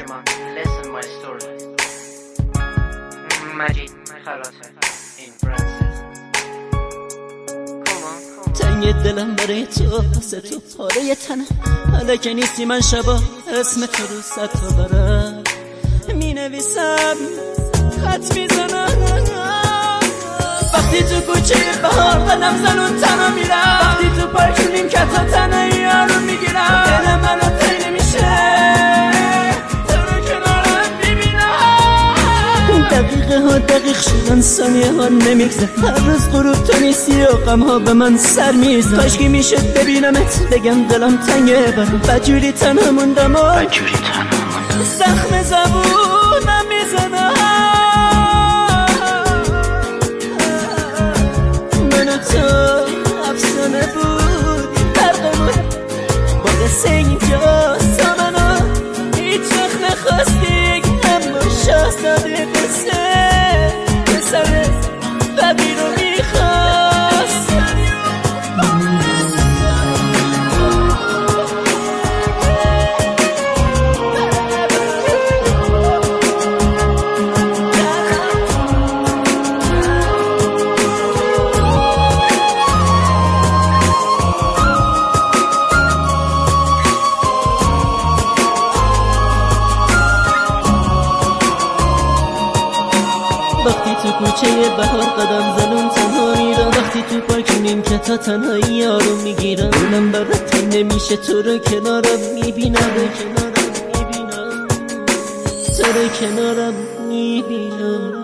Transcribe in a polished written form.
شما listen my story مجید خلاصه این فرانسیس تنگ دلم برای تو واسه تو پاره تنم حالا که نیستی من شبا اسم تو رو صد تا برم می نویسم خط میزنم وقتی تو کوچه بهار قدم زنون تنها میرم وقتی تو پارک نیمکت تنهایی یارو میگیرم دل منو تی نمیشه تو رو کنارم میبینم دقیقه ها دقیق شدن ثانیه ها نمیگذر هر روز غروب تو نیستی و غم ها به من سر میزن کاشکی میشد ببینمت بگم دلم تنگه برم بدجوری تنها موندم و زخم زبونم میزنم من و تو افسانه بود برقمون با قصه اینجا سامنو هیچ وقت نخواستی اما شاهزاده قصه پسر فقیر رو میخواست وقتی تو کوچه بهار قدم زنم تنها میرم وقتی تو پارک نیمکت تنهایی یارو میگیرم دلم برات نمیشه تو رو کنارم میبینم تو رو کنارم میبینم